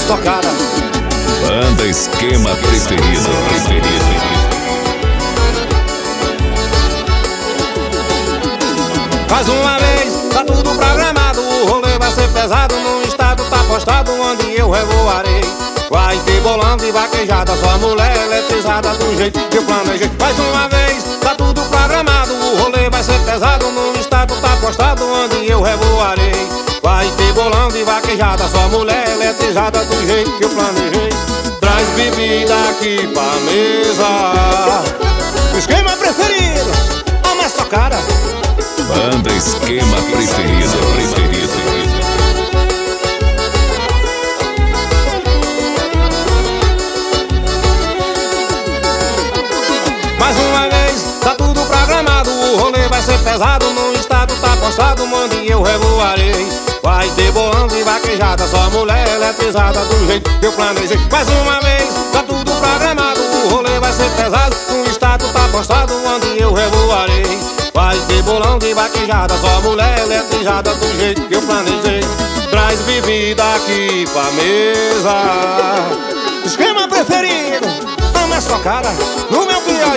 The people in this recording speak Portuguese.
estocada. Banda Esquema Preferido. Mais uma vez, tá tudo programado. O rolê vai ser pesado. No estado tá postado onde eu revoarei. Vai ter bolão de vaquejada, só mulher eletrizada do jeito que eu planejei. Mais uma vez, tá tudo programado. O rolê vai ser pesado. No estado tá postado onde eu revoarei. Vai ter bolão de vaquejada, só mulher eletrizada do jeito que eu planejei. Traz bebida aqui pra mesa. Esquema preferido, a mais tocada. Banda Esquema Preferido. Mais uma vez, tá tudo programado. O rolê vai ser pesado. No estado tá postado onde eu revoarei. Vai ter bolão de vaquejada, só mulher eletrizada do jeito que eu planejei. Mais uma vez, tá tudo programado. O rolê vai ser pesado. No estado tá postado onde eu revoarei. Vai ter bolão de vaquejada, só mulher eletrizada do jeito que eu planejei. Traz bebida aqui pra mesa. Esquema preferido, a mais tocada no meu pior